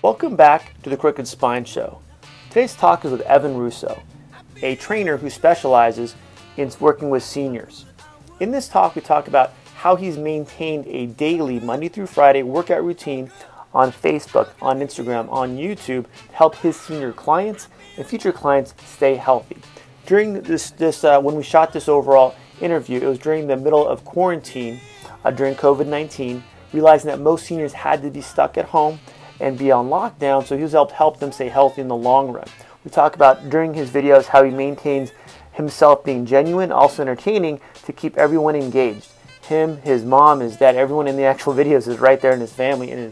Welcome back to the Crooked Spine Show. Today's talk is with Evan Russo, a trainer who specializes in working with seniors. In this talk, we talk about how he's maintained a daily Monday through Friday workout routine on Facebook, on Instagram, on YouTube to help his senior clients and future clients stay healthy. During when we shot this overall interview, it was during the middle of quarantine during COVID-19, realizing that most seniors had to be stuck at home and be on lockdown, so he was able to help them stay healthy in the long run. We talk about during his videos how he maintains himself being genuine, also entertaining to keep everyone engaged. Him, his mom, his dad, everyone in the actual videos is right there in his family, in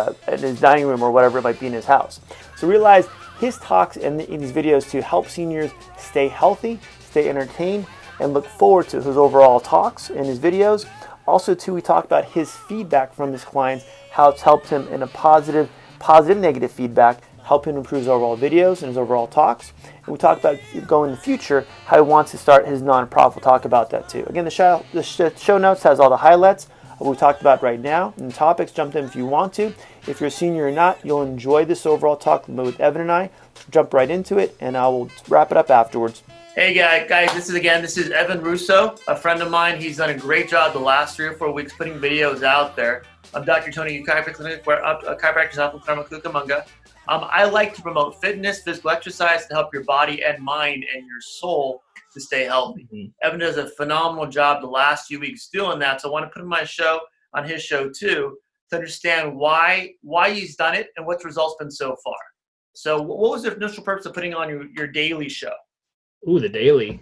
his dining room or whatever it might be in his house. So realize his talks in these videos to help seniors stay healthy, stay entertained, and look forward to his overall talks and his videos. Also, too, we talked about his feedback from his clients, how it's helped him in a positive, negative feedback, help him improve his overall videos and his overall talks. And we talked about going in the future, how he wants to start his nonprofit. We'll talk about that too. Again, the show notes has all the highlights of what we talked about right now and the topics. Jump in if you want to. If you're a senior or not, you'll enjoy this overall talk with Evan and I. Jump right into it, and I will wrap it up afterwards. Hey guys, this is Evan Russo, a friend of mine. He's done a great job the last 3 or 4 weeks putting videos out there. I'm Dr. Tony Chiropractic Clinic, where chiropractors out in Cucamonga. I like to promote fitness, physical exercise to help your body and mind and your soul to stay healthy. Mm-hmm. Evan does a phenomenal job the last few weeks doing that, so I want to put him on his show too, to understand why he's done it and what the results been so far. So what was the initial purpose of putting on your daily show? Ooh, the daily.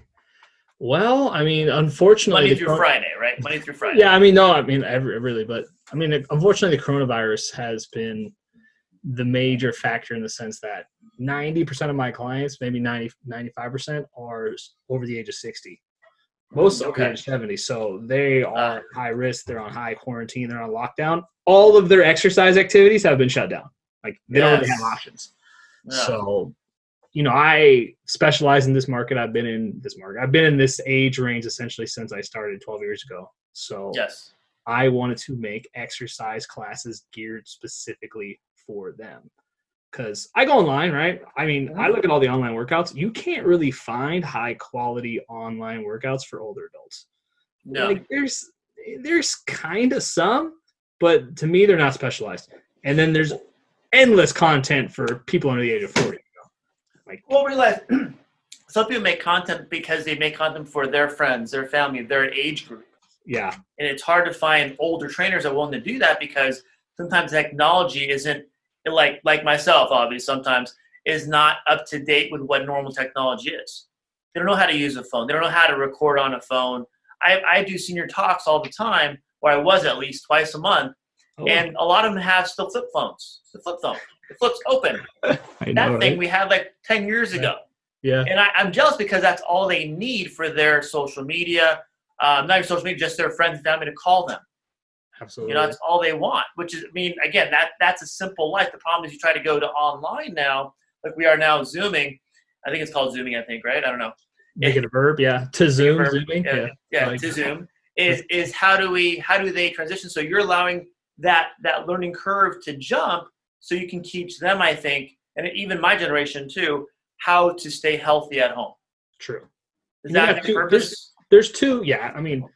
Well, I mean, unfortunately, Monday through Friday, right? Monday through Friday. Yeah, I mean, no, I mean, really, but I mean, unfortunately, the coronavirus has been the major factor in the sense that 90% of my clients, maybe 95%, are over the age of 60. Most over the age of 70. So they are high risk. They're on high quarantine. They're on lockdown. All of their exercise activities have been shut down. Like they don't really have options. Yeah. So, you know, I specialize in this market. I've been in this age range essentially since I started 12 years ago. So yes, I wanted to make exercise classes geared specifically for them. Because I go online, right? I mean, I look at all the online workouts. You can't really find high quality online workouts for older adults. No. Like there's kind of some, but to me, they're not specialized. And then there's endless content for people under the age of 40. Well, realize some people make content because they make content for their friends, their family, their age group. Yeah. And it's hard to find older trainers that are willing to do that because sometimes technology isn't, like myself, obviously, sometimes is not up to date with what normal technology is. They don't know how to use a phone. They don't know how to record on a phone. I do senior talks all the time, where I was at least twice a month, and a lot of them have still flip phones. The flip phone. The flip's open. That thing we had like 10 years ago. Yeah. And I'm jealous because that's all they need for their social media, not even social media, just their friends and family to call them. Absolutely. You know, that's all they want, which is, I mean, again, that's a simple life. The problem is you try to go to online now, like we are now Zooming. I think it's called Zooming, I think, right? I don't know. Make it a verb, yeah. To Zoom, Zooming. Yeah, to Zoom. Is how do they transition? So you're allowing that learning curve to jump so you can teach them, I think, and even my generation too, how to stay healthy at home. True. Is that the purpose? There's two, yeah. I mean,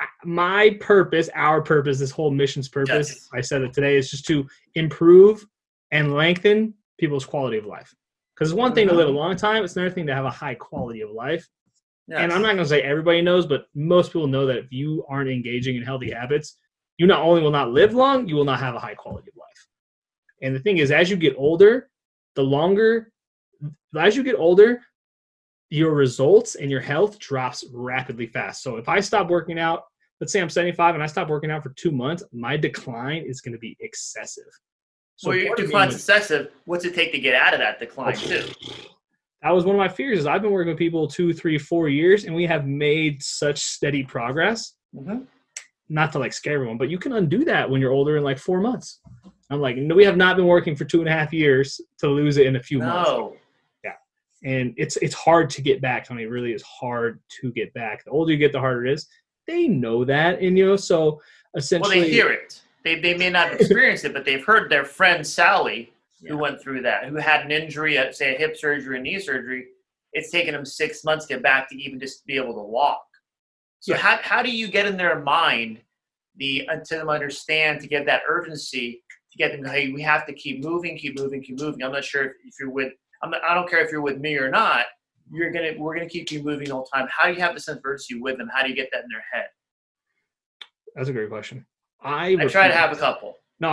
my purpose, our purpose, this whole mission's purpose, yes. I said it today, is just to improve and lengthen people's quality of life. Because it's one thing to live a long time, it's another thing to have a high quality of life. Yes. And I'm not going to say everybody knows, but most people know that if you aren't engaging in healthy habits, you not only will not live long, you will not have a high quality of life. And the thing is, as you get older, your results and your health drops rapidly fast. So if I stop working out, let's say I'm 75 and I stop working out for 2 months, my decline is going to be excessive. So well, your decline's excessive. What's it take to get out of that decline too? That was one of my fears. Is I've been working with people 2, 3, 4 years, and we have made such steady progress. Mm-hmm. Not to like scare everyone, but you can undo that when you're older in like 4 months. I'm like, no, we have not been working for 2.5 years to lose it in a few months. Yeah. And it's hard to get back, Tony. It really is hard to get back. The older you get, the harder it is. They know that, and so essentially, well, they hear it. They may not experience it, but they've heard their friend Sally who went through that, who had an injury, say a hip surgery, a knee surgery. It's taken them 6 months to get back to even just be able to walk. So how do you get in their mind until them understand, to get that urgency, to get them, hey, we have to keep moving. I'm not sure if you're with, I don't care if you're with me or not. We're gonna keep you moving all the time. How do you have the sense of urgency with them? How do you get that in their head? That's a great question. I try to have a couple. No,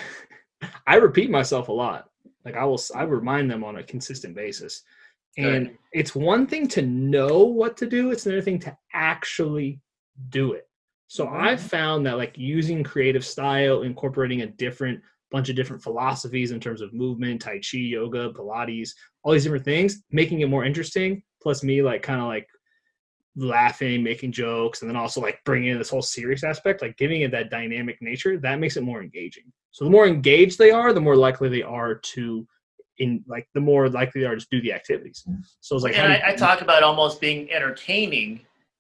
I repeat myself a lot. Like I remind them on a consistent basis. And it's one thing to know what to do. It's another thing to actually do it. So I've found that like using creative style, incorporating bunch of different philosophies in terms of movement, Tai Chi, yoga, Pilates, all these different things, making it more interesting. Plus me like kind of like laughing, making jokes, and then also like bringing in this whole serious aspect, like giving it that dynamic nature, that makes it more engaging. So the more engaged they are, the more likely they are to do the activities. So it's like, and I talk about almost being entertaining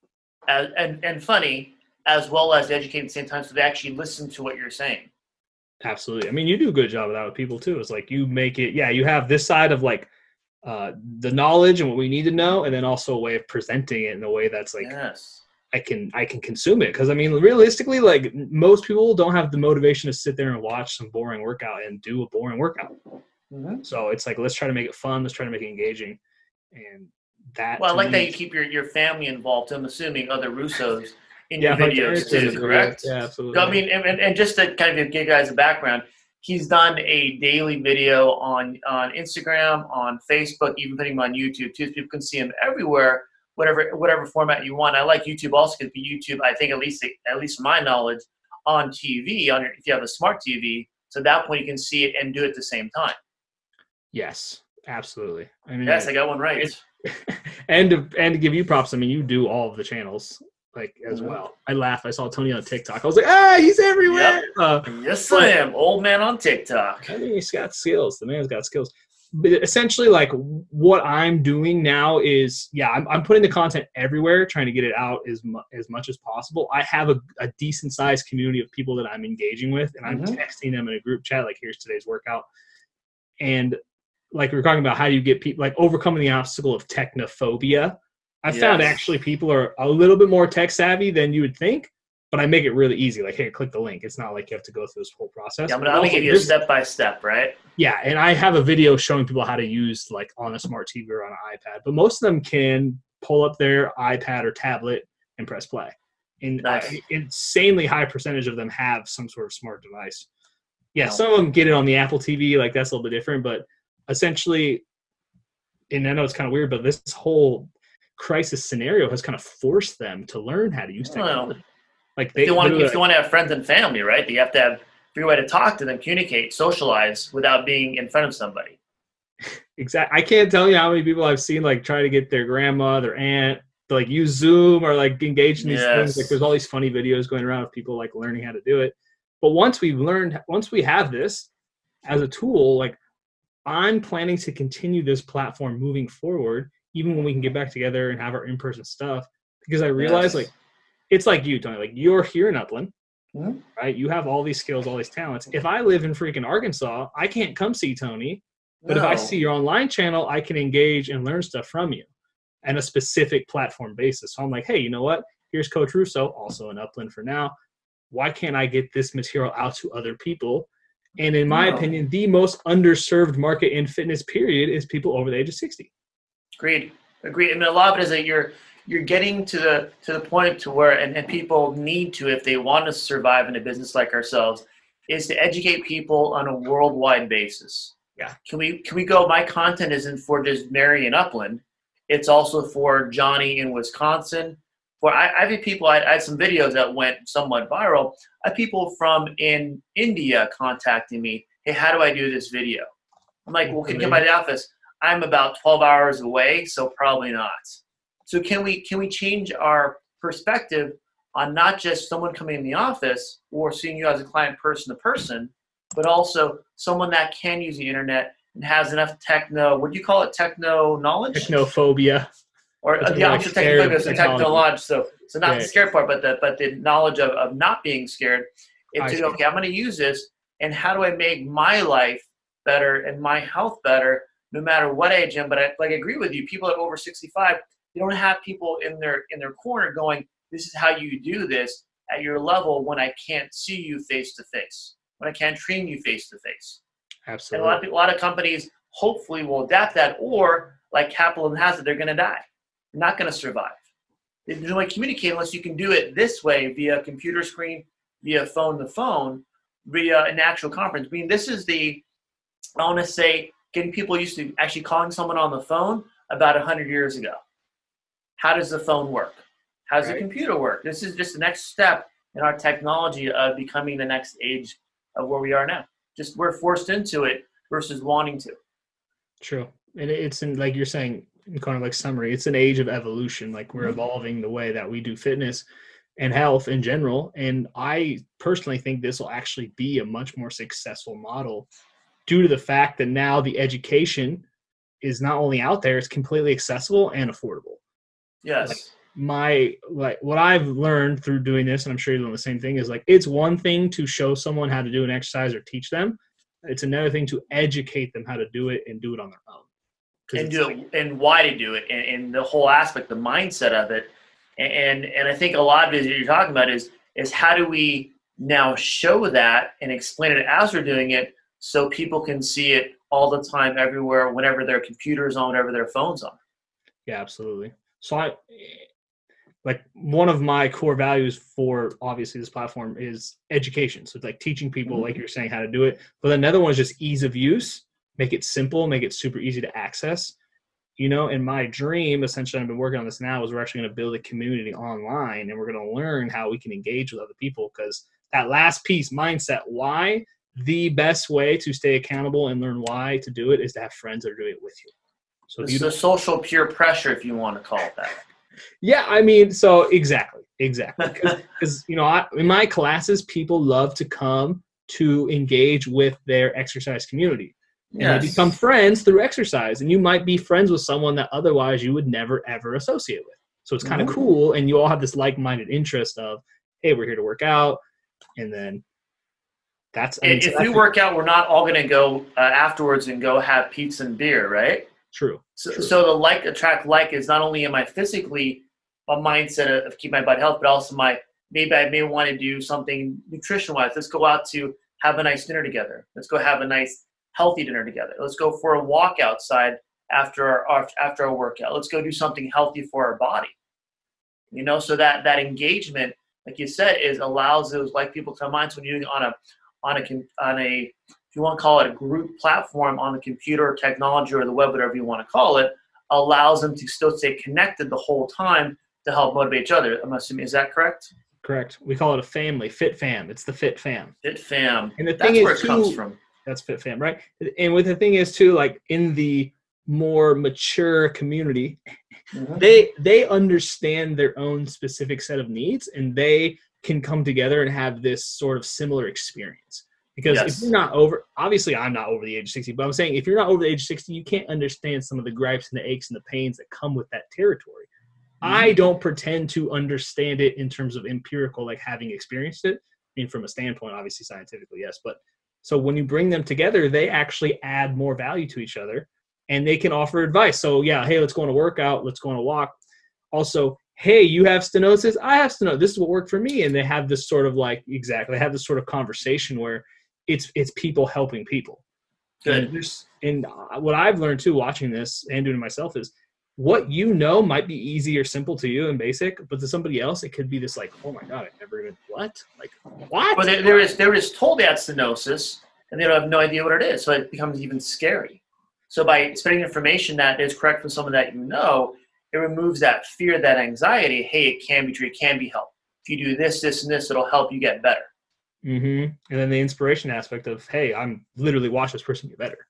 and funny, as well as educating at the same time, so they actually listen to what you're saying. Absolutely. I mean, you do a good job of that with people too. It's like you make it, you have this side of like the knowledge and what we need to know, and then also a way of presenting it in a way that's like, I can consume it. Because I mean, realistically, like most people don't have the motivation to sit there and watch some boring workout and do a boring workout. So it's like, let's try to make it fun. Let's try to make it engaging. And that. Well, I like that you keep your family involved. I'm assuming other Russos in your videos too, correct? Yeah, absolutely. So, I mean, and just to kind of give you guys a background, he's done a daily video on Instagram, on Facebook, even putting him on YouTube too, so people can see him everywhere, whatever format you want. I like YouTube also because YouTube, I think at least from my knowledge, on TV, if you have a smart TV, so at that point you can see it and do it at the same time. Yes, absolutely. I mean, yes, I got one right. And to give you props, I mean, you do all of the channels like as well. I laughed. I saw Tony on TikTok. I was like, he's everywhere. Yep. Yes, I am. Old man on TikTok. I think he's got skills. The man's got skills. But essentially, like what I'm doing now is, I'm putting the content everywhere, trying to get it out as much as possible. I have a decent sized community of people that I'm engaging with, and I'm texting them in a group chat, like, here's today's workout. And like we were talking about, how do you get people, like overcoming the obstacle of technophobia. I found actually people are a little bit more tech savvy than you would think, but I make it really easy. Like, hey, click the link. It's not like you have to go through this whole process. Yeah, I'm going to give you a step-by-step, right? Yeah, and I have a video showing people how to use, like, on a smart TV or on an iPad. But most of them can pull up their iPad or tablet and press play. And insanely high percentage of them have some sort of smart device. Yeah, some of them get it on the Apple TV. Like, that's a little bit different. But essentially, and I know it's kind of weird, but this whole crisis scenario has kind of forced them to learn how to use technology. Like if you want to have friends and family, right? You have to have a way to talk to them, communicate, socialize without being in front of somebody. Exactly. I can't tell you how many people I've seen like try to get their grandma, their aunt to like use Zoom or like engage in these things. Like there's all these funny videos going around of people like learning how to do it. But once we have this as a tool, like I'm planning to continue this platform moving forward, even when we can get back together and have our in-person stuff, because I realize like, it's like you, Tony, like you're here in Upland, right? You have all these skills, all these talents. If I live in freaking Arkansas, I can't come see Tony, but if I see your online channel, I can engage and learn stuff from you on a specific platform basis. So I'm like, hey, you know what? Here's Coach Russo, also in Upland for now. Why can't I get this material out to other people? And in my opinion, the most underserved market in fitness period is people over the age of 60. Agreed. I mean, a lot of it is that you're getting to the point to where, and people need to, if they want to survive in a business like ourselves, is to educate people on a worldwide basis. Yeah. Can we go, my content isn't for just Mary in Upland. It's also for Johnny in Wisconsin. I've had people, I had some videos that went somewhat viral. I had people from in India contacting me, hey, how do I do this video? I'm like, well, can you come by the office? I'm about 12 hours away, so probably not. So can we change our perspective on not just someone coming in the office or seeing you as a client person to person, but also someone that can use the internet and has enough what do you call it? Techno knowledge? Technophobia. Or the opposite of technophobia, so technology. So not the scared part, but the knowledge of not being scared. It's okay, I'm going to use this, and how do I make my life better and my health better, no matter what age I'm. But I agree with you. People at over 65, you don't have people in their corner going, "This is how you do this at your level." When I can't see you face to face, when I can't train you face to face. Absolutely. And a lot of companies hopefully will adapt that, or like capitalism has it, they're going to die. They're not going to survive. There's no way to communicate unless you can do it this way via computer screen, via phone to phone, via an actual conference. I mean, this is I want to say, getting people used to actually calling someone on the phone about 100 years ago. How does the phone work? How does the computer work? This is just the next step in our technology of becoming the next age of where we are now. Just we're forced into it versus wanting to. True. And it's in, like you're saying, kind of like summary, it's an age of evolution. Like we're evolving the way that we do fitness and health in general. And I personally think this will actually be a much more successful model due to the fact that now the education is not only out there, it's completely accessible and affordable. Yes. What I've learned through doing this, and I'm sure you're doing the same thing, is like, it's one thing to show someone how to do an exercise or teach them. It's another thing to educate them how to do it and do it on their own. And do it, and why to do it, and the whole aspect, the mindset of it. And I think a lot of it that you're talking about is how do we now show that and explain it as we're doing it so people can see it all the time, everywhere, whenever their computer's on, whenever their phone's on. Yeah, absolutely. So one of my core values for obviously this platform is education. So it's like teaching people, like you're saying, how to do it. But another one is just ease of use, make it simple, make it super easy to access. And my dream, essentially, I've been working on this now, is we're actually going to build a community online, and we're going to learn how we can engage with other people. Because that last piece, mindset, why, the best way to stay accountable and learn why to do it is to have friends that are doing it with you. So it's the social peer pressure, if you want to call it that. Yeah, I mean, so exactly. Because, in my classes, people love to come to engage with their exercise community. And they become friends through exercise. And you might be friends with someone that otherwise you would never, ever associate with. So it's kind of cool. And you all have this like-minded interest of, hey, we're here to work out. And then if we work out, we're not all going to go afterwards and go have pizza and beer, right? True. So the like attract like is not only am I physically a mindset of keep my body health, but also maybe I may want to do something nutrition-wise. Let's go out to have a nice dinner together. Let's go have a nice healthy dinner together. Let's go for a walk outside after our workout. Let's go do something healthy for our body. So that engagement, like you said, allows those like people to come on. So when you're doing on a if you want to call it a group platform on the computer or technology or the web, whatever you want to call it, allows them to still stay connected the whole time to help motivate each other. I'm assuming, is that correct? Correct. We call it a family, Fit Fam. It's the Fit Fam. Fit Fam. And the that's thing where is it comes from. That's Fit Fam, right? And with the thing is too, like in the more mature community, they understand their own specific set of needs, and they can come together and have this sort of similar experience. Because if you're not obviously I'm not over the age of 60, but I'm saying if you're not over the age of 60, you can't understand some of the gripes and the aches and the pains that come with that territory. I don't pretend to understand it in terms of empirical, like having experienced it. I mean, from a standpoint, obviously scientifically, yes. But so when you bring them together, they actually add more value to each other, and they can offer advice. So yeah, hey, let's go on a workout. Let's go on a walk. Also, hey, you have stenosis. I have stenosis. This is what worked for me. And they have this sort of they have this sort of conversation where it's people helping people. Good. And what I've learned too, watching this and doing it myself, is what might be easy or simple to you and basic, but to somebody else, it could be this like, oh my God, I never even, what? Like, what? Well, they're just told they have stenosis, and they don't have no idea what it is. So it becomes even scary. So by spreading information that is correct from someone that it removes that fear, that anxiety. Hey, it can be treated, it can be helped. If you do this, this, and this, it'll help you get better. And then the inspiration aspect of, hey, I'm literally watching this person get better.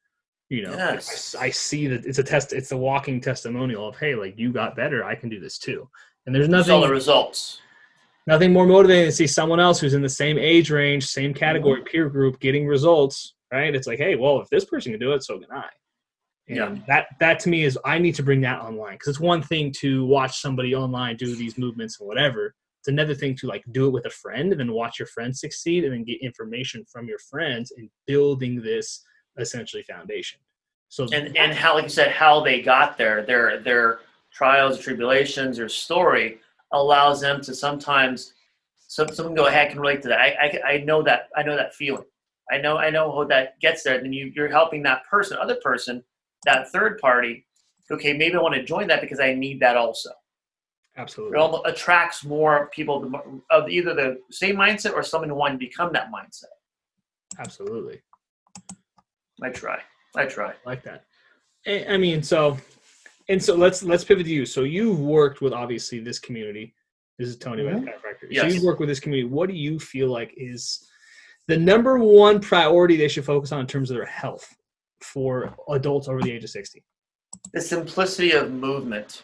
Yes. I see that it's a walking testimonial of, hey, like you got better, I can do this too. And there's nothing, all the results. Nothing more motivating to see someone else who's in the same age range, same category, peer group, getting results, right? It's like, hey, well, if this person can do it, so can I. And that to me is, I need to bring that online, because it's one thing to watch somebody online do these movements and whatever. It's another thing to like do it with a friend and then watch your friends succeed and then get information from your friends and building this essentially foundation. So and how, like you said, how they got there, their trials, tribulations, their story allows them to sometimes someone go, hey, I can relate to that. I know that feeling. I know how that gets there. Then you're helping that other person, that third party. Okay, maybe I want to join that because I need that also. Absolutely. It almost attracts more people of either the same mindset or someone who want to become that mindset. Absolutely. I try. I like that. I mean, so let's pivot to you. So you've worked with obviously this community. This is Tony with Chiropractor. Yes. So you've worked with this community. What do you feel like is the number one priority they should focus on in terms of their health for adults over the age of 60? The simplicity of movement,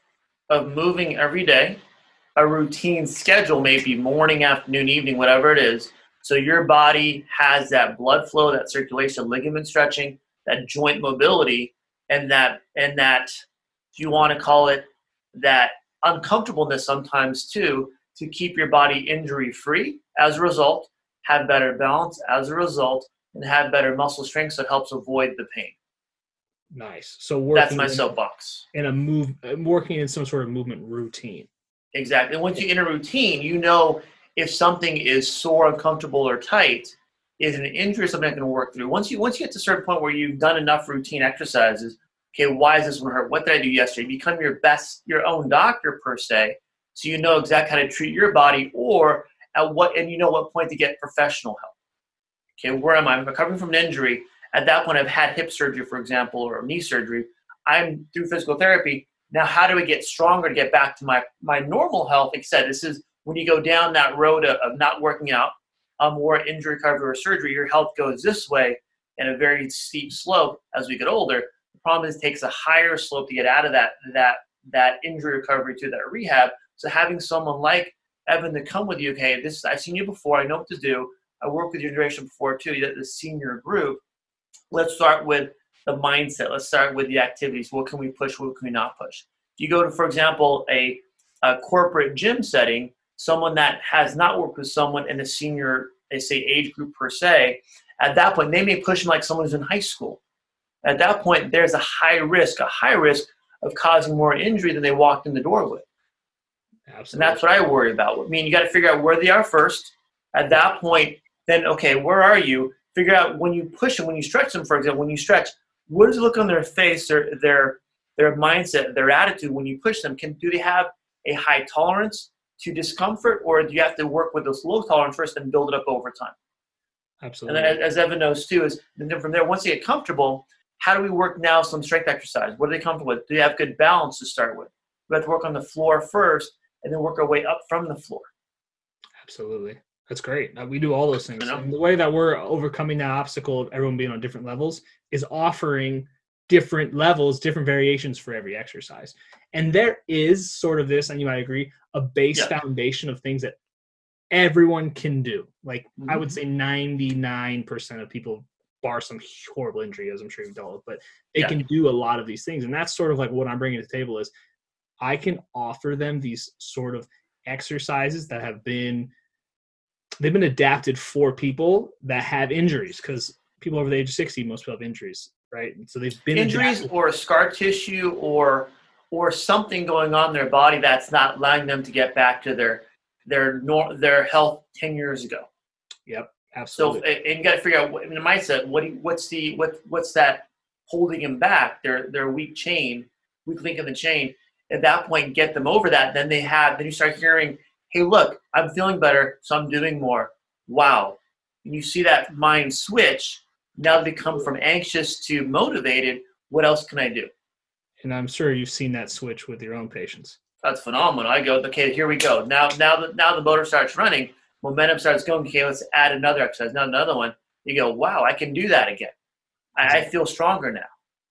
of moving every day, a routine schedule, maybe morning, afternoon, evening, whatever it is. So your body has that blood flow, that circulation, ligament stretching, that joint mobility, and that, if you want to call it, that uncomfortableness sometimes too, to keep your body injury free. As a result, have better balance as a result, and have better muscle strength, so it helps avoid the pain. Nice. So that's my soapbox. Working in some sort of movement routine. Exactly. And once you're in a routine, you know if something is sore, uncomfortable, or tight, is an injury, something that can work through. Once you get to a certain point where you've done enough routine exercises, okay, why is this one hurt? What did I do yesterday? You become your own doctor per se, so you know exactly how to treat your body, or and you know what point to get professional help. Okay, where am I? I'm recovering from an injury. At that point, I've had hip surgery, for example, or knee surgery. I'm through physical therapy. Now, how do I get stronger to get back to my normal health? Like I said, this is when you go down that road of not working out, or injury recovery or surgery, your health goes this way in a very steep slope as we get older. The problem is it takes a higher slope to get out of that injury recovery to that rehab. So having someone like Evan to come with you, okay, I've seen you before, I know what to do. I worked with your generation before too, the senior group. Let's start with the mindset. Let's start with the activities. What can we push? What can we not push? If you go to, for example, a corporate gym setting, someone that has not worked with someone in a senior, they say, age group per se, at that point, they may push them like someone who's in high school. At that point, there's a high risk of causing more injury than they walked in the door with. Absolutely. And that's what I worry about. I mean, you got to figure out where they are first. At that point, then, okay, where are you? Figure out when you push them, when you stretch them, for example, when you stretch, what does it look on their face, their mindset, their attitude when you push them? Do they have a high tolerance to discomfort, or do you have to work with this low tolerance first and build it up over time? Absolutely. And then, as Evan knows too, then from there, once they get comfortable, how do we work now some strength exercise? What are they comfortable with? Do they have good balance to start with? We have to work on the floor first and then work our way up from the floor. Absolutely. That's great. We do all those things. And the way that we're overcoming that obstacle of everyone being on different levels is offering different levels, different variations for every exercise. And there is sort of this, and you might agree, a base foundation of things that everyone can do. Like I would say 99% of people, bar some horrible injury, as I'm sure you've dealt with, but they can do a lot of these things. And that's sort of like what I'm bringing to the table is I can offer them these sort of exercises that they've been adapted for people that have injuries, because people over the age of 60, most people have injuries, right? And so they've been injuries adapted. Or scar tissue or something going on in their body that's not allowing them to get back to their health 10 years ago. Yep, absolutely. So and you got to figure out in the mindset what's that holding them back? Their weak link in the chain. At that point, get them over that. Then you start hearing, hey, look, I'm feeling better, so I'm doing more. Wow. And you see that mind switch. Now they come from anxious to motivated. What else can I do? And I'm sure you've seen that switch with your own patients. That's phenomenal. I go, okay, here we go. Now the motor starts running, momentum starts going. Okay, let's add another exercise, now another one. You go, wow, I can do that again. I feel stronger now.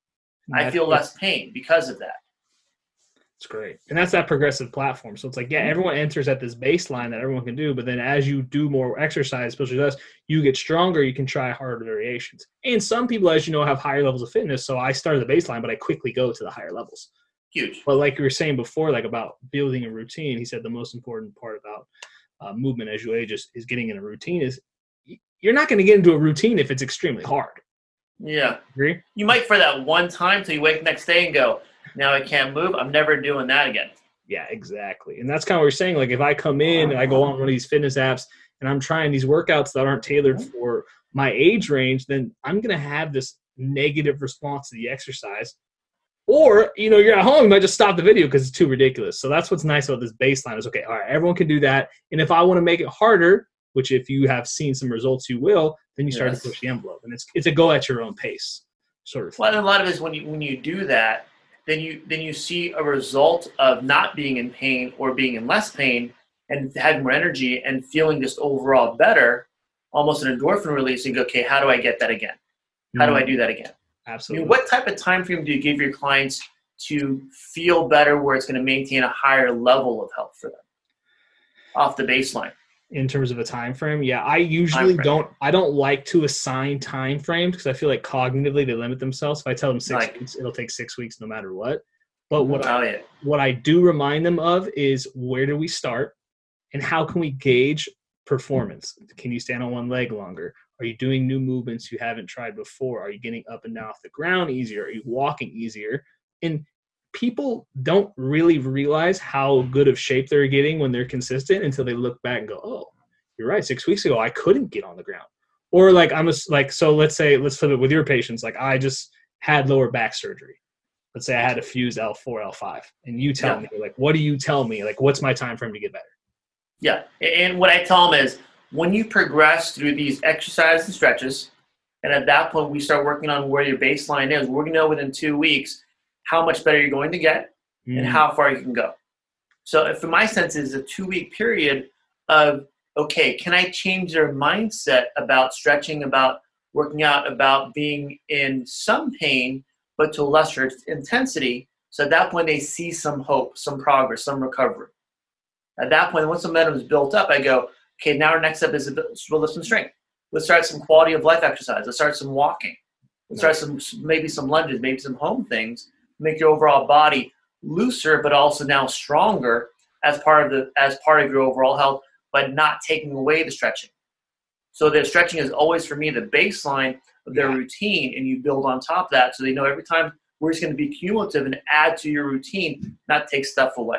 I feel less pain because of that. It's great. And that's that progressive platform. So it's like, everyone enters at this baseline that everyone can do, but then as you do more exercise, especially us, you get stronger, you can try harder variations. And some people, as you know, have higher levels of fitness. So I start at the baseline, but I quickly go to the higher levels. Huge. But like you were saying before, like about building a routine, he said the most important part about movement as you age is getting in a routine. Is you're not going to get into a routine if it's extremely hard. Yeah. Agree? You might for that one time till you wake the next day and go, now I can't move. I'm never doing that again. Yeah, exactly. And that's kind of what we're saying. Like if I come in and I go on one of these fitness apps and I'm trying these workouts that aren't tailored for my age range, then I'm going to have this negative response to the exercise. Or, you're at home, you might just stop the video because it's too ridiculous. So that's what's nice about this baseline is, okay, all right, everyone can do that. And if I want to make it harder, which if you have seen some results, you will, then you start to push the envelope. And it's a go at your own pace sort of thing. Well, and a lot of it is when you do that, then you see a result of not being in pain or being in less pain and having more energy and feeling just overall better, almost an endorphin release, and go, okay, how do I get that again? How do I do that again? Absolutely. I mean, what type of time frame do you give your clients to feel better where it's going to maintain a higher level of health for them off the baseline? In terms of a time frame, I usually don't like to assign time frames because I feel like cognitively they limit themselves. If I tell them 6 weeks, it'll take 6 weeks no matter what. But what I do remind them of is, where do we start and how can we gauge performance? Can you stand on one leg longer? Are you doing new movements you haven't tried before? Are you getting up and down off the ground easier? Are you walking easier? And people don't really realize how good of shape they're getting when they're consistent until they look back and go, oh, you're right. 6 weeks ago, I couldn't get on the ground. Or so let's flip it with your patients. Like I just had lower back surgery. Let's say I had a fused L4, L5. And you tell me, like, what do you tell me? Like, what's my time frame to get better? Yeah. And what I tell them is, when you progress through these exercises and stretches, and at that point we start working on where your baseline is, we're going to know within 2 weeks how much better you're going to get and how far you can go. So if my sense is a 2-week period of, okay, can I change their mindset about stretching, about working out, about being in some pain, but to a lesser intensity. So at that point they see some hope, some progress, some recovery. At that point, once the momentum is built up, I go, okay, now our next step is we'll lift some strength. Let's start some quality of life exercise. Let's start some walking. Let's start maybe some lunges, maybe some home things. Make your overall body looser, but also now stronger as part of your overall health, but not taking away the stretching. So the stretching is always, for me, the baseline of their routine, and you build on top of that so they know every time we're just going to be cumulative and add to your routine, not take stuff away.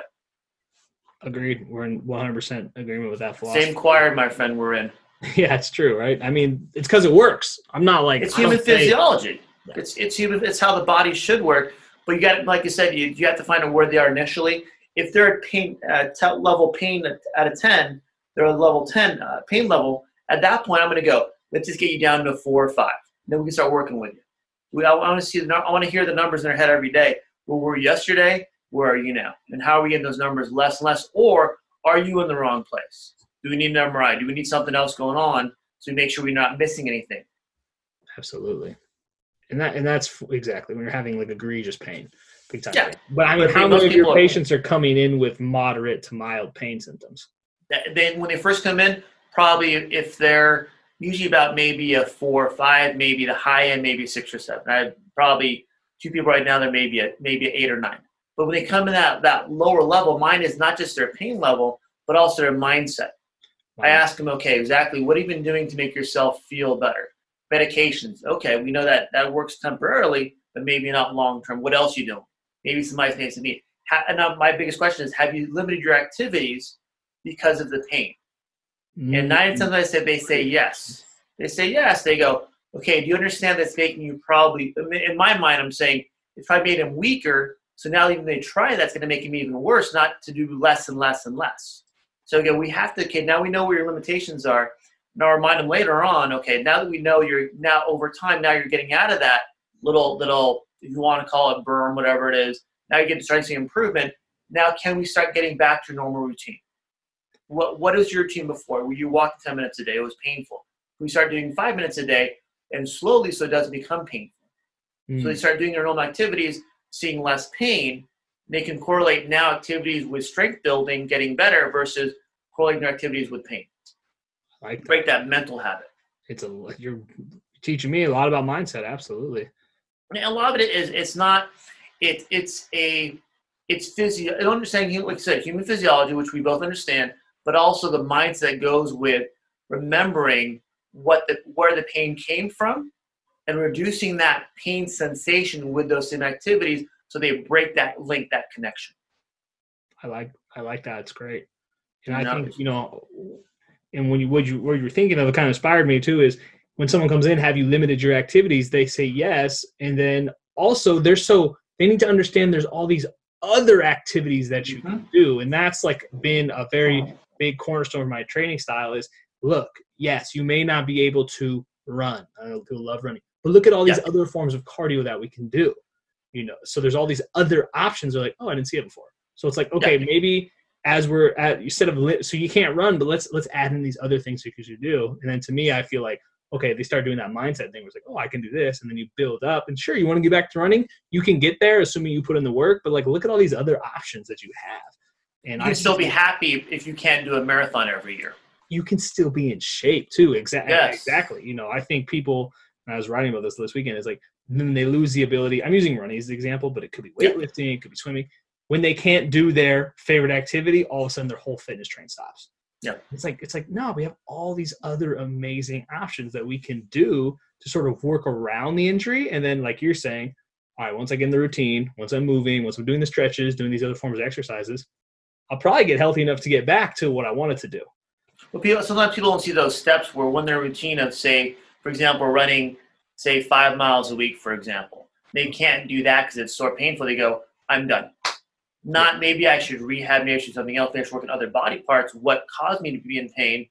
Agreed. We're in 100% agreement with that philosophy. Same choir, my friend, we're in. Yeah, it's true, right? I mean, it's because it works. I'm not like... It's human physiology. Yeah. It's human. It's how the body should work. But you got, like you said, you have to find out where they are initially. If they're at pain, level pain at a 10, they're at level 10 pain level. At that point, I'm going to go, let's just get you down to 4 or 5. Then we can start working with you. I want to hear the numbers in their head every day. Where were you yesterday? Where are you now? And how are we getting those numbers less and less? Or are you in the wrong place? Do we need an MRI? Do we need something else going on to make sure we're not missing anything? Absolutely. And that's exactly when you're having like egregious pain. Big time. Yeah. Pain. But I mean, how many of your patients are coming in with moderate to mild pain symptoms? Then when they first come in, probably if they're usually about maybe a 4 or 5, maybe the high end, maybe 6 or 7. I have probably 2 people right now that may be a 8 or 9. But when they come in that lower level, mine is not just their pain level, but also their mindset. I ask them, okay, exactly, what have you been doing to make yourself feel better? Medications. Okay, we know that works temporarily, but maybe not long-term. What else are you doing? Maybe somebody needs to meet. And now my biggest question is, have you limited your activities because of the pain? Mm-hmm. And 9 times they say yes. They say yes. They go, okay, do you understand that's making you probably, in my mind, I'm saying, if I made him weaker, so now even they try, that's going to make him even worse, not to do less and less and less. So again, we have to, okay, now we know where your limitations are. Now remind them later on, okay, now that we know you're now over time, now you're getting out of that little, if you want to call it burn, whatever it is, now you get to start seeing improvement. Now can we start getting back to your normal routine? What was your routine before? Were you walking 10 minutes a day? It was painful. We start doing 5 minutes a day, and slowly so it doesn't become painful. So they start doing their normal activities, seeing less pain. They can correlate now activities with strength building, getting better, versus correlating their activities with pain. Break that mental habit. You're teaching me a lot about mindset. Absolutely. And a lot of it is it's physio. I don't understand, like I said, human physiology, which we both understand, but also the mindset goes with remembering where the pain came from, and reducing that pain sensation with those same activities so they break that link, that connection. I like that. It's great. And I No. think, and what you were thinking of, it kind of inspired me too, is when someone comes in, have you limited your activities? They say yes. And then also they need to understand there's all these other activities that you can do. And that's like been a very big cornerstone of my training style is, look, yes, you may not be able to run. I know people love running, but look at all these other forms of cardio that we can do, so there's all these other options. They're like, oh, I didn't see it before. So it's like, okay, maybe as we're at, instead of so you can't run, but let's add in these other things because you do. And then to me, I feel like, okay, they start doing that mindset thing where it's like, oh, I can do this. And then you build up, and sure, you want to get back to running, you can get there assuming you put in the work, but like, look at all these other options that you have. And you can still be happy if you can't do a marathon every year. You can still be in shape too. Exactly. Yes. Exactly. I think people, and I was writing about this weekend, is like, then they lose the ability. I'm using running as the example, but it could be weightlifting, it could be swimming. When they can't do their favorite activity, all of a sudden their whole fitness train stops. Yeah. It's like, no, we have all these other amazing options that we can do to sort of work around the injury. And then like you're saying, all right, once I get in the routine, once I'm moving, once I'm doing the stretches, doing these other forms of exercises, I'll probably get healthy enough to get back to what I wanted to do. Well, sometimes people don't see those steps where when their routine of, say, for example, running, say, 5 miles a week, for example, they can't do that because it's so painful. They go, I'm done. Not maybe I should rehab, maybe I should do something else, maybe I should work on other body parts. What caused me to be in pain?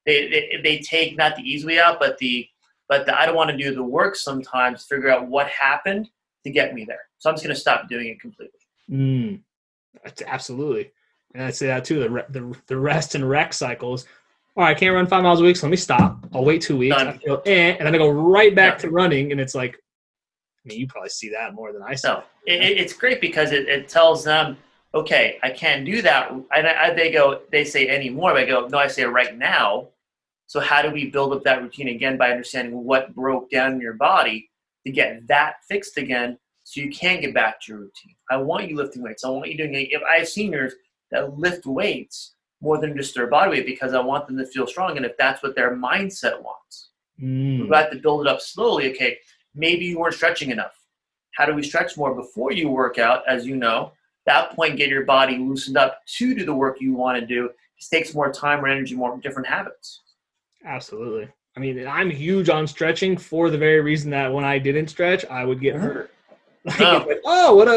They take not the easy way out, but the I don't want to do the work sometimes to figure out what happened to get me there. So I'm just going to stop doing it completely. Absolutely. And I'd say that too, the rest and rec cycles. All right, I can't run 5 miles a week, so let me stop. I'll wait 2 weeks. I feel, and then I go right back to running, and it's like, I mean, you probably see that more than I see. No, it's great because it tells them, okay, I can't do that. And they say anymore, but I go, no, I say right now. So how do we build up that routine again by understanding what broke down in your body to get that fixed again so you can get back to your routine? I want you lifting weights. I want you doing it. If I have seniors that lift weights more than just their body weight because I want them to feel strong, and if that's what their mindset wants. We've got to build it up slowly. Okay, maybe you weren't stretching enough. How do we stretch more before you work out, as you know? That point, get your body loosened up to do the work you want to do. It takes more time or energy, more different habits. Absolutely. I mean, I'm huge on stretching for the very reason that when I didn't stretch, I would get hurt. Like, what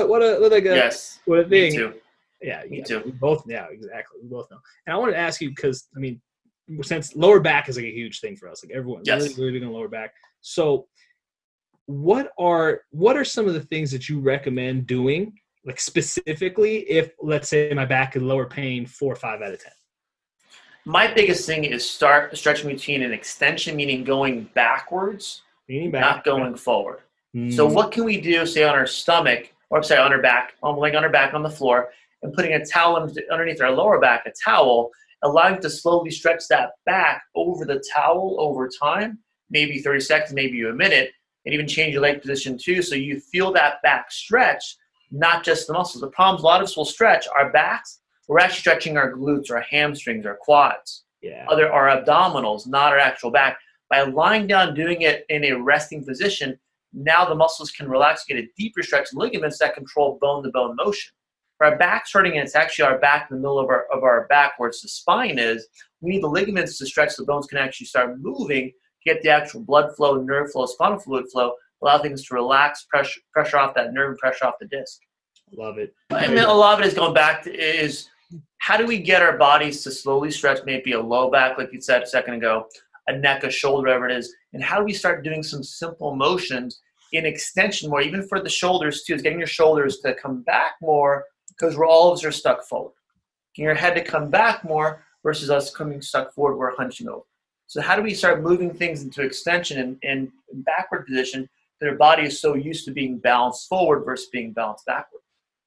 a thing. Me too. Yeah, me too. We both, exactly. We both know. And I wanted to ask you because, I mean, since lower back is like a huge thing for us, like everyone's really big on lower back. So, what are some of the things that you recommend doing, like specifically if, let's say, my back is lower pain 4 or 5 out of 10? My biggest thing is start the stretching routine in extension, meaning going backwards, not going forward. So what can we do, say, on our stomach, or say on our back, laying on our back on the floor, and putting a towel underneath our lower back, a towel, allowing to slowly stretch that back over the towel over time, maybe 30 seconds, maybe a minute, and even change your leg position too, so you feel that back stretch, not just the muscles. The problem is a lot of us will stretch our backs. We're actually stretching our glutes, our hamstrings, our quads, our abdominals, not our actual back. By lying down, doing it in a resting position, now the muscles can relax, get a deeper stretch, ligaments that control bone-to-bone motion. For our back starting, and it's actually our back in the middle of our back where it's the spine is, we need the ligaments to stretch so the bones can actually start moving to get the actual blood flow, nerve flow, spinal fluid flow, allow things to relax, pressure off that nerve, and pressure off the disc. Love it. I mean, a lot of it is going back to is how do we get our bodies to slowly stretch, maybe a low back, like you said a second ago, a neck, a shoulder, whatever it is, and how do we start doing some simple motions in extension more, even for the shoulders too, is getting your shoulders to come back more because all of us are stuck forward. Getting your head to come back more versus us coming stuck forward, we're hunching over. So how do we start moving things into extension and backward position that our body is so used to being balanced forward versus being balanced backward?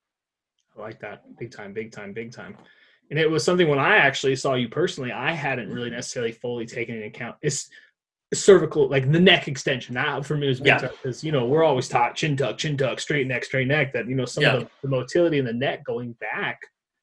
I like that. Big time, big time, big time. And it was something when I actually saw you personally, I hadn't really necessarily fully taken into account. It's cervical, like the neck extension. That for me was big time because, we're always taught chin tuck, straight neck, that, some of the motility in the neck going back.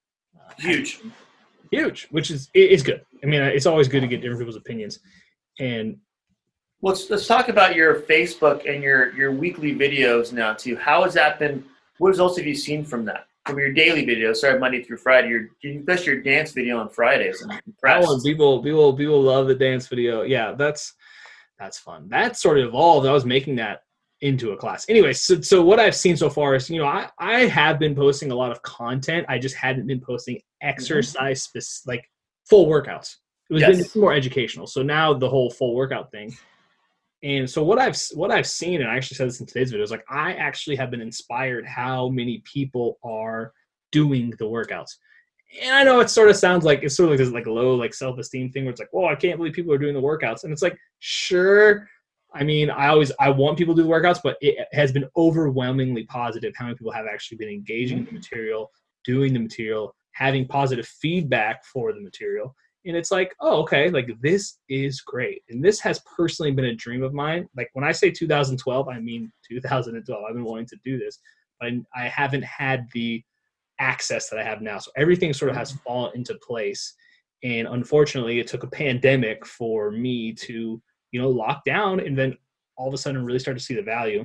Huge, which is good. I mean, it's always good to get different people's opinions. And Let's talk about your Facebook and your weekly videos now too. How has that been? What results have you seen from that? From your daily videos, sorry, Monday through Friday. Especially your dance video on Fridays. I'm impressed. That one, people love the dance video. Yeah, that's fun. That sort of evolved. I was making that into a class. Anyway, so what I've seen so far is, I have been posting a lot of content. I just hadn't been posting exercise like full workouts. It was been more educational. So now the whole full workout thing. And so what I've seen, and I actually said this in today's video, is like I actually have been inspired how many people are doing the workouts. And I know it sort of sounds like it's sort of like this like low like self-esteem thing where it's like, oh, I can't believe people are doing the workouts. And it's like, sure. I mean, I want people to do the workouts, but it has been overwhelmingly positive how many people have actually been engaging in the material, doing the material, having positive feedback for the material. And it's like, oh, okay, like this is great. And this has personally been a dream of mine. Like when I say 2012, I mean 2012. I've been wanting to do this, but I haven't had the access that I have now. So everything sort of has fallen into place. And unfortunately, it took a pandemic for me to, lock down and then all of a sudden really start to see the value.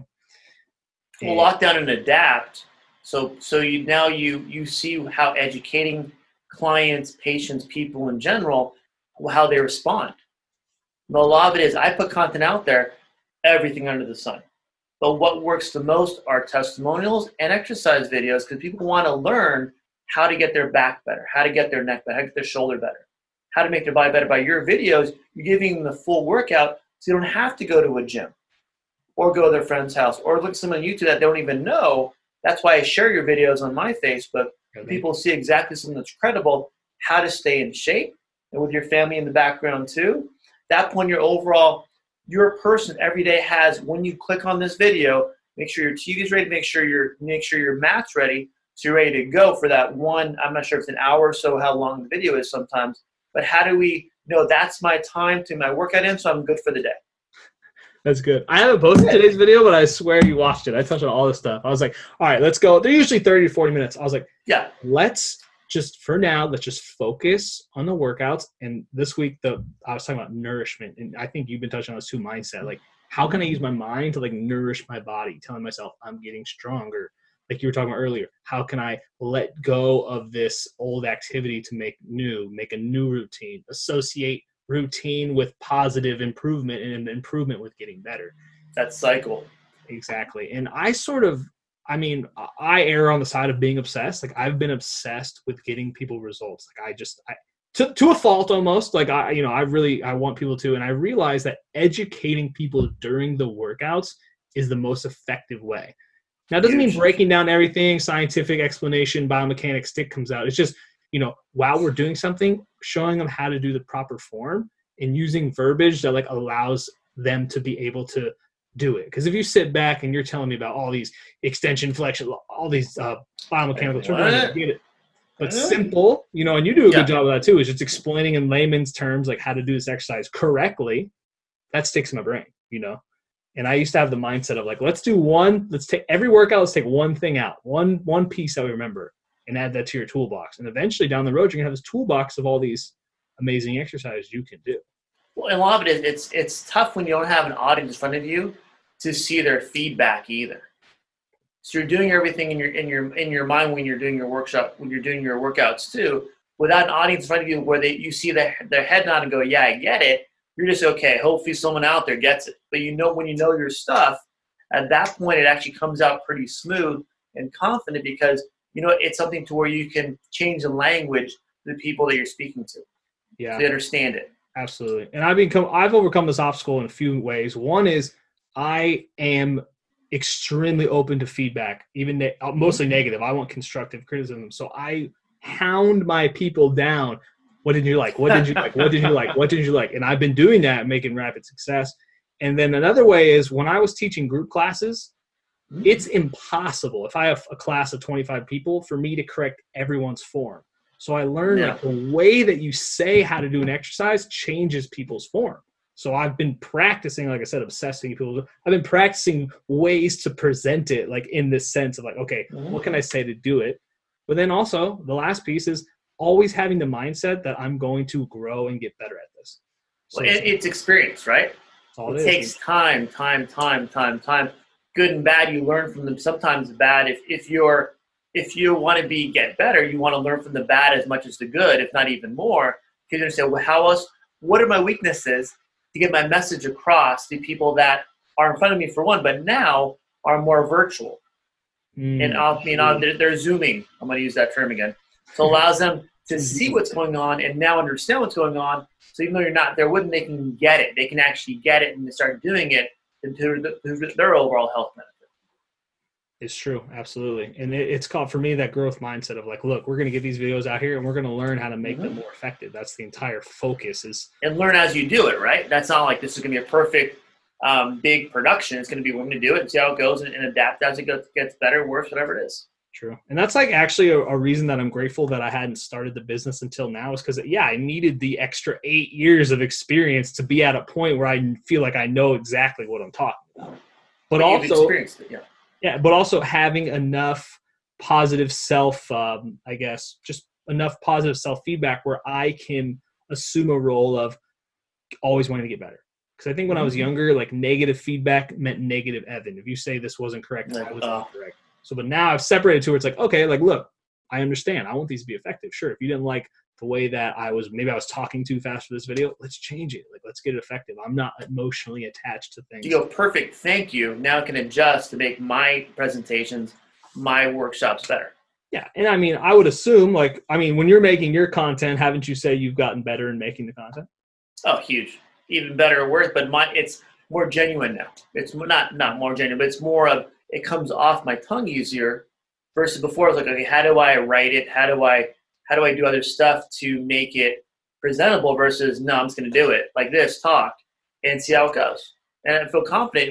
Well, lock down and adapt. So you see how educating clients, patients, people in general, how they respond. A lot of it is I put content out there, everything under the sun. But what works the most are testimonials and exercise videos because people want to learn how to get their back better, how to get their neck better, how to get their shoulder better, how to make their body better. By your videos, you're giving them the full workout so you don't have to go to a gym or go to their friend's house or look at someone on YouTube that they don't even know. That's why I share your videos on my Facebook. People see exactly something that's credible, how to stay in shape, and with your family in the background too. That point, your person every day has, when you click on this video, make sure your TV's ready, make sure your mat's ready, so you're ready to go for that one. I'm not sure if it's an hour or so, how long the video is sometimes, but how do we know that's my time to my workout in, so I'm good for the day? That's good. I haven't posted today's video, but I swear you watched it. I touched on all this stuff. I was like, all right, let's go. They're usually 30 to 40 minutes. I was like, yeah, let's just focus on the workouts. And this week, I was talking about nourishment. And I think you've been touching on this too, mindset. Like, how can I use my mind to like nourish my body? Telling myself I'm getting stronger. Like you were talking about earlier, how can I let go of this old activity to make a new routine, associate routine with positive improvement and improvement with getting better. That cycle. Exactly. And I err on the side of being obsessed. Like I've been obsessed with getting people results. Like to a fault almost. Like I want people to, and I realize that educating people during the workouts is the most effective way. Now it doesn't mean breaking down everything, scientific explanation, biomechanics, stick comes out. It's just, while we're doing something, showing them how to do the proper form and using verbiage that like allows them to be able to do it. Because if you sit back and you're telling me about all these extension, flexion, all these biomechanical terms, get it. But simple, and you do a good job of that too, is just explaining in layman's terms like how to do this exercise correctly. That sticks in my brain, And I used to have the mindset of like, let's take every workout, let's take one thing out, one piece that we remember, and add that to your toolbox. And eventually down the road, you're gonna have this toolbox of all these amazing exercises you can do. Well, and a lot of it is it's tough when you don't have an audience in front of you to see their feedback either. So you're doing everything in your mind when you're doing your workshop, when you're doing your workouts too, without an audience in front of you where you see their head nod and go, yeah, I get it. You're just okay. Hopefully someone out there gets it. But when you know your stuff, at that point it actually comes out pretty smooth and confident because it's something to where you can change the language to the people that you're speaking to. Yeah. So they understand it. Absolutely. And I've overcome this obstacle in a few ways. One is I am extremely open to feedback, even mostly negative. I want constructive criticism. So I hound my people down. What did you like? What did you like? What did you like? What did you like? And I've been doing that, making rapid success. And then another way is when I was teaching group classes, it's impossible if I have a class of 25 people for me to correct everyone's form. So I learned like the way that you say how to do an exercise changes people's form. So I've been practicing, like I said, obsessing people. I've been practicing ways to present it like in this sense of like, okay, what can I say to do it? But then also the last piece is always having the mindset that I'm going to grow and get better at this. So well, it's experience, right? all It it takes is. time. Good and bad, you learn from them. Sometimes bad. If you want to get better, you want to learn from the bad as much as the good, if not even more. Because you understand, well, how else? What are my weaknesses to get my message across to people that are in front of me for one, but now are more virtual. And they're zooming. I'm going to use that term again. So it allows them to see what's going on and now understand what's going on. So even though you're not there with them, they can get it. They can actually get it and start doing it to their overall health benefit. It's true. Absolutely. And it's called, for me, that growth mindset of like, look, we're going to get these videos out here and we're going to learn how to make them more effective. That's the entire focus is. And learn as you do it, right? That's not like this is going to be a perfect big production. It's going to be, we're going to do it and see how it goes and adapt as it gets better, worse, whatever it is. True. And that's like actually a reason that I'm grateful that I hadn't started the business until now is because, I needed the extra 8 years of experience to be at a point where I feel like I know exactly what I'm talking about. But you've also, experienced it, yeah, but also having enough positive just enough positive self-feedback where I can assume a role of always wanting to get better. Because I think when I was younger, like negative feedback meant negative Evan. If you say this wasn't correct, I was incorrect. So, but now I've separated to where it's like, okay, like, look, I understand. I want these to be effective. Sure. If you didn't like the way that maybe I was talking too fast for this video, let's change it. Like, let's get it effective. I'm not emotionally attached to things. You go, perfect. Thank you. Now I can adjust to make my presentations, my workshops better. Yeah. And I mean, I would assume when you're making your content, haven't you say you've gotten better in making the content? Oh, huge. Even better or worse, but it's more genuine now. It's not more genuine, but it's more of, it comes off my tongue easier versus before. I was like, okay, how do I write it? How do I do other stuff to make it presentable versus, no, I'm just going to do it like this, talk and see how it goes. And I feel confident.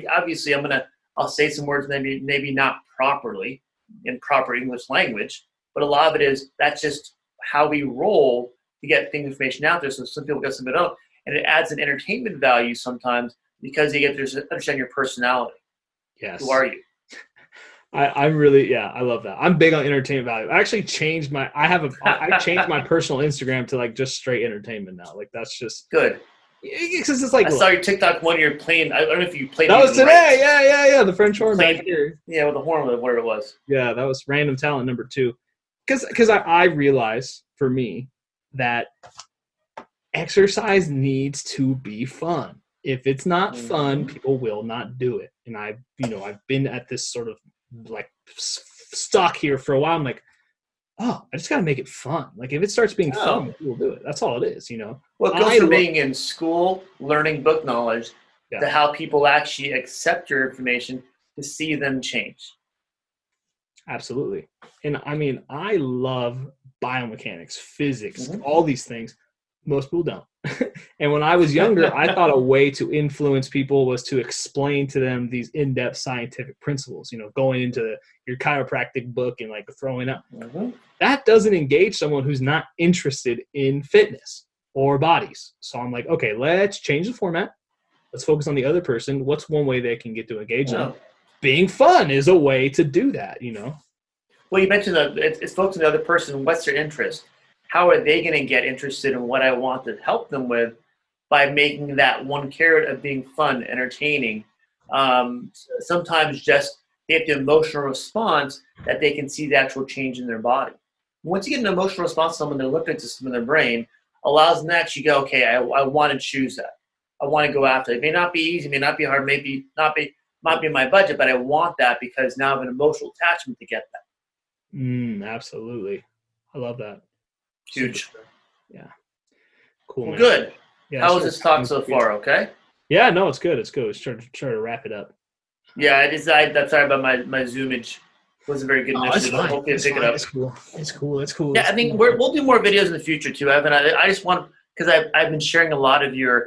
I'll say some words maybe not properly in proper English language, but a lot of it is, that's just how we roll to get information out there. So some people get some of it out, and it adds an entertainment value sometimes because they get to understand your personality. Yes. Who are you? I love that. I'm big on entertainment value. I actually changed I changed my personal Instagram to like just straight entertainment now. Like that's just good. Because it's like, I saw your TikTok one you're playing. I don't know if you played. That was today. Right. Yeah. The French horn back here. Yeah, with the horn, whatever it was. Yeah, that was random talent number 2. Because I realize for me that exercise needs to be fun. If it's not fun, people will not do it. And I've been at this sort of like stuck here for a while. I'm like, I just got to make it fun. Like if it starts being fun, we'll do it. That's all it is, Well, it goes from being in school, learning book knowledge, to how people actually accept your information to see them change. Absolutely. And I mean, I love biomechanics, physics, all these things. Most people don't. And when I was younger, I thought a way to influence people was to explain to them these in-depth scientific principles, going into your chiropractic book and like throwing up. That doesn't engage someone who's not interested in fitness or bodies. So I'm like, okay, let's change the format. Let's focus on the other person. What's one way they can get to engage them? Being fun is a way to do that, Well, you mentioned that it's focusing on the other person. What's their interest? How are they going to get interested in what I want to help them with by making that one carrot of being fun, entertaining? Sometimes just they have the emotional response that they can see the actual change in their body. Once you get an emotional response from their limbic system in their brain, allows them to actually go, okay, I want to choose that. I want to go after it. It may not be easy, may not be hard, maybe not be in my budget, but I want that because now I have an emotional attachment to get that. Absolutely. I love that. Huge. Yeah. Cool. Well, man. Good. Yeah, how was this talk so far? Okay. Yeah. No, it's good. It's good. Let's try to wrap it up. Yeah, I'm sorry about my Zoomage. Wasn't very good initially. Hopefully, pick it up. It's cool. Yeah, I think we'll do more videos in the future too, Evan. I just want, because I've been sharing a lot of your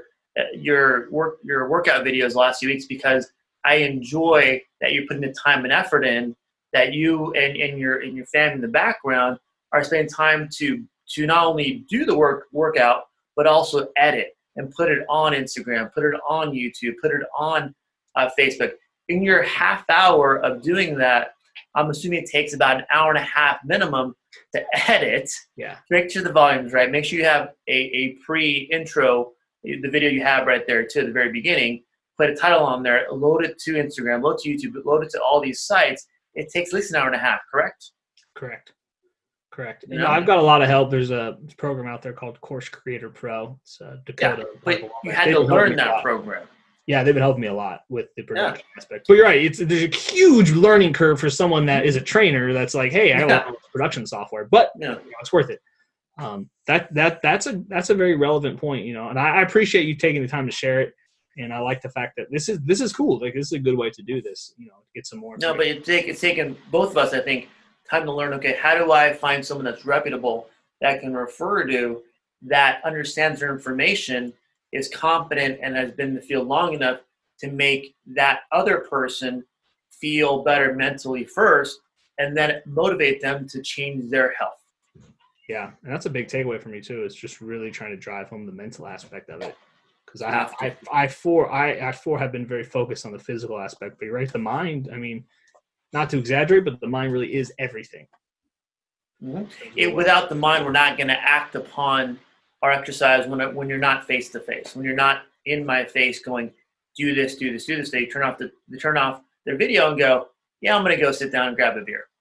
workout videos the last few weeks because I enjoy that you're putting the time and effort in, that you and your family in the background are spending time to not only do the workout, but also edit and put it on Instagram, put it on YouTube, put it on Facebook. In your half hour of doing that, I'm assuming it takes about an hour and a half minimum to edit. Yeah. Make sure the volume's right. Make sure you have a pre-intro the video you have right there too at the very beginning, put a title on there, load it to Instagram, load it to YouTube, load it to all these sites. It takes at least an hour and a half, correct? Correct. You No, know? I've got a lot of help. There's a program out there called Course Creator Pro. It's Dakota. But you had to learn that program. Yeah, they've been helping me a lot with the production aspect. But you're right. There's a huge learning curve for someone that is a trainer that's like, hey, I got production software, but it's worth it. That's a very relevant point, and I appreciate you taking the time to share it. And I like the fact that this is cool. Like, this is a good way to do this, get some more. No, but it's taken both of us, I think, time to learn, okay, how do I find someone that's reputable that I can refer to, that understands their information, is competent, and has been in the field long enough to make that other person feel better mentally first, and then motivate them to change their health. Yeah, and that's a big takeaway for me too. Is just really trying to drive home the mental aspect of it, because I have been very focused on the physical aspect. But you're right, the mind. I mean, not to exaggerate, but the mind really is everything. Mm-hmm. Without the mind, we're not going to act upon our exercise when you're not face to face, when you're not in my face going, do this, do this, do this. They turn off their video and go, yeah, I'm going to go sit down and grab a beer.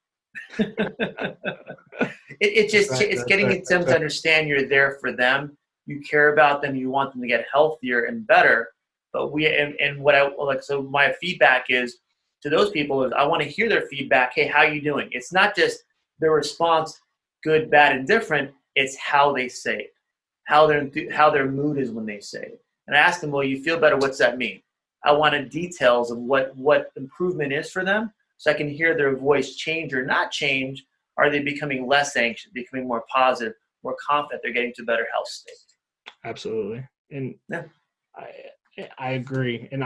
It's getting them to understand you're there for them. You care about them. You want them to get healthier and better. But so my feedback is to those people is I want to hear their feedback. Hey, how are you doing? It's not just their response, good, bad, and different. It's how they say it, how their mood is when they say it. And I ask them, well, you feel better. What's that mean? I wanted details of what improvement is for them, so I can hear their voice change or not change. Are they becoming less anxious, becoming more positive, more confident? They're getting to a better health state. Absolutely. And I agree. And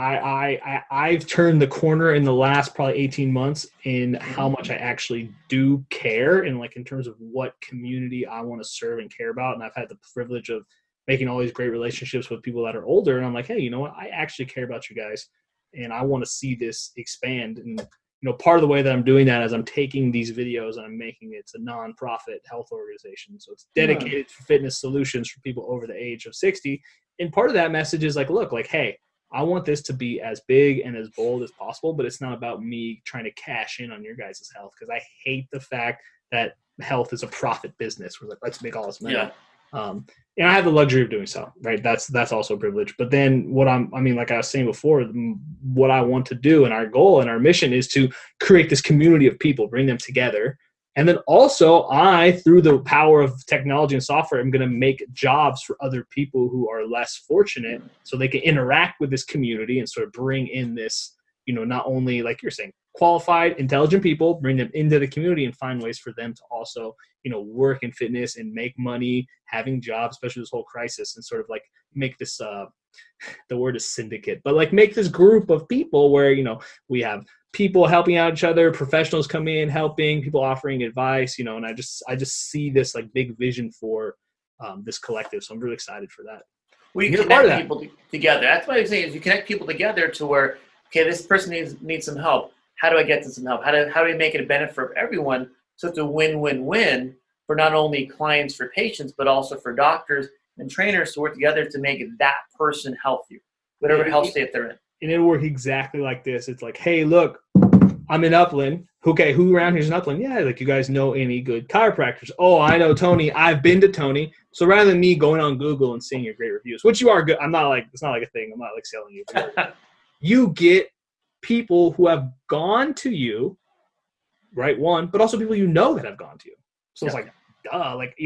I've turned the corner in the last probably 18 months in how much I actually do care, and like in terms of what community I want to serve and care about. And I've had the privilege of making all these great relationships with people that are older. And I'm like, hey, you know what? I actually care about you guys, and I want to see this expand. And part of the way that I'm doing that is I'm taking these videos and I'm making it's a nonprofit health organization. So it's dedicated to fitness solutions for people over the age of 60. And part of that message is like, look, like, hey, I want this to be as big and as bold as possible, but it's not about me trying to cash in on your guys' health, because I hate the fact that health is a profit business. We're like, let's make all this money. Yeah. And I have the luxury of doing so, right? That's also a privilege. But then like I was saying before, what I want to do and our goal and our mission is to create this community of people, bring them together. And then also through the power of technology and software, I'm going to make jobs for other people who are less fortunate, so they can interact with this community and sort of bring in this, not only, like you're saying, qualified, intelligent people, bring them into the community and find ways for them to also, work in fitness and make money, having jobs, especially this whole crisis, and sort of like make this, the word is syndicate, but like make this group of people where, we have people helping out each other, professionals come in, helping, people offering advice, and I just see this like big vision for this collective. So I'm really excited for that. Well, you connect people together. That's what I'm saying, is you connect people together to where, okay, this person needs some help. How do I get them some help? How do we make it a benefit for everyone? So it's a win-win-win for not only clients, for patients, but also for doctors and trainers to work together to make that person healthier, whatever health state they're in. And it'll work exactly like this. It's like, hey, look, I'm in Upland. Okay, who around here's in Upland? Yeah, like, you guys know any good chiropractors? Oh, I know Tony. I've been to Tony. So rather than me going on Google and seeing your great reviews, which you are good, it's not like a thing. I'm not like selling you. You get people who have gone to you, right? One, but also people that have gone to you. So it's like, duh, like,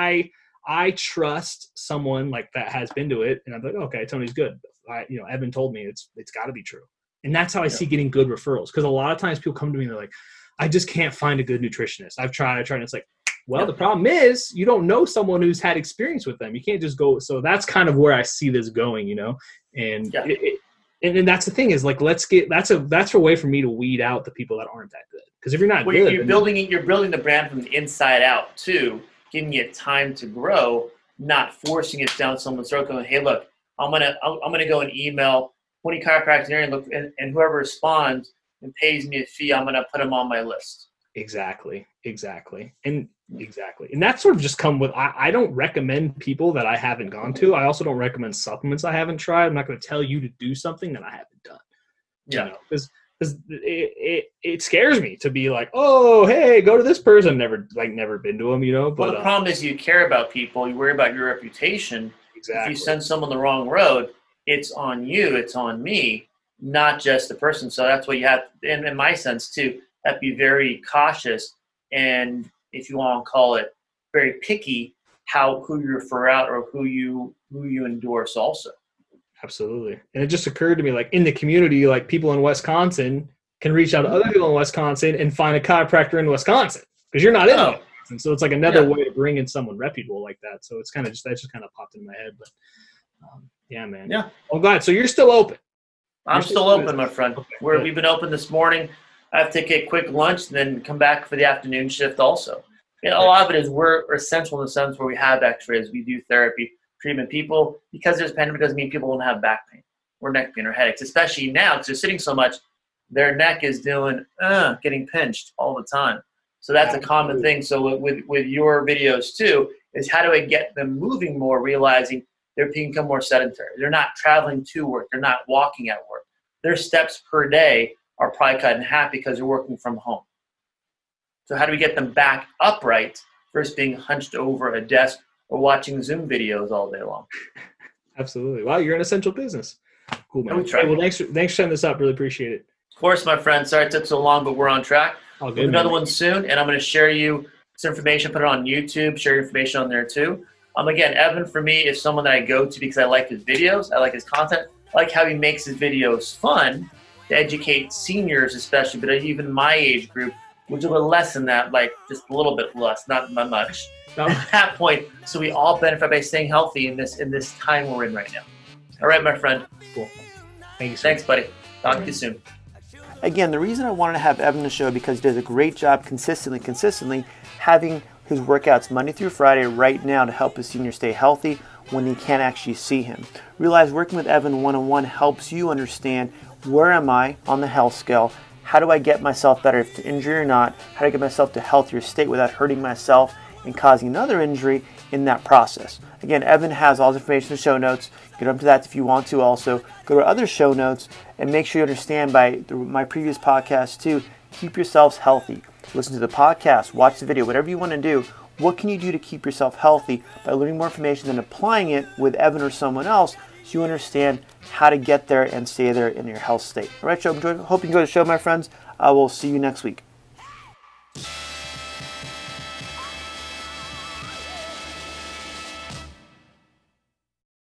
I trust someone like that has been to it, and I'm like, okay, Tony's good. Evan told me it's got to be true, and that's how I see getting good referrals. Because a lot of times people come to me and they're like, I just can't find a good nutritionist. I've tried, and it's like, well, the problem is you don't know someone who's had experience with them. You can't just go. So that's kind of where I see this going, and. And that's the thing is, like, that's a way for me to weed out the people that aren't that good. Because if you're not good, you're building the brand from the inside out too, giving it time to grow, not forcing it down someone's throat. Going, hey, look, I'm gonna go and email 20 chiropractors and look, and whoever responds and pays me a fee, I'm gonna put them on my list. Exactly. And that's sort of just come with, I don't recommend people that I haven't gone to. I also don't recommend supplements I haven't tried. I'm not going to tell you to do something that I haven't done. Yeah. Because it scares me to be like, oh, hey, go to this person. Never been to them, But Well, the problem is you care about people. You worry about your reputation. Exactly. If you send someone the wrong road, it's on you. It's on me, not just the person. So that's what you have, and in my sense too, have to be very cautious. And if you want to call it very picky, who you refer out or who you endorse also. Absolutely. And it just occurred to me, like in the community, like people in Wisconsin can reach out to other people in Wisconsin and find a chiropractor in Wisconsin because you're not in Wisconsin. So it's like another way to bring in someone reputable like that. So it's kind of that just kind of popped in my head. But yeah, man. Yeah. I'm glad. So you're still open. I'm still open, my friend. Okay, We've been open this morning. I have to take a quick lunch and then come back for the afternoon shift also. And a lot of it is we're essential in the sense where we have x-rays, we do therapy, treatment. People, because there's a pandemic, doesn't mean people won't have back pain or neck pain or headaches, especially now because they're sitting so much, their neck is doing, getting pinched all the time. So that's a common thing. So with your videos too, is how do I get them moving more, realizing they're become more sedentary. They're not traveling to work. They're not walking at work. Their steps per day are probably cut in half because they're working from home. So how do we get them back upright versus being hunched over a desk or watching Zoom videos all day long? Absolutely. Wow, you're an essential business. Cool, man. We try. Well, thanks for setting this up. Really appreciate it. Of course, my friend. Sorry it took so long, but we're on track. All We'll good, do another man. one soon, and I'm going to share you some information, put it on YouTube, share your information on there too. Again, Evan, for me, is someone that I go to because I like his videos. I like his content. I like how he makes his videos fun to educate seniors especially, but even my age group, we'll do a little less than that, like just a little bit less, not much. No. At that point, so we all benefit by staying healthy in this time we're in right now. All right, my friend. Cool. Thank you, sir. Thanks, buddy. Talk to you soon. Again, the reason I wanted to have Evan on the show because he does a great job consistently having his workouts Monday through Friday right now to help his seniors stay healthy when they can't actually see him. Realize working with Evan one-on-one helps you understand where am I on the health scale, how do I get myself better if to injury or not, how do I get myself to a healthier state without hurting myself and causing another injury in that process. Again, Evan has all the information in the show notes. Get up to that if you want to also. Go to other show notes and make sure you understand my previous podcast too, keep yourselves healthy. Listen to the podcast, watch the video, whatever you want to do. What can you do to keep yourself healthy by learning more information and applying it with Evan or someone else so you understand how to get there and stay there in your health state. All right, so hope you enjoy the show, my friends. I will see you next week.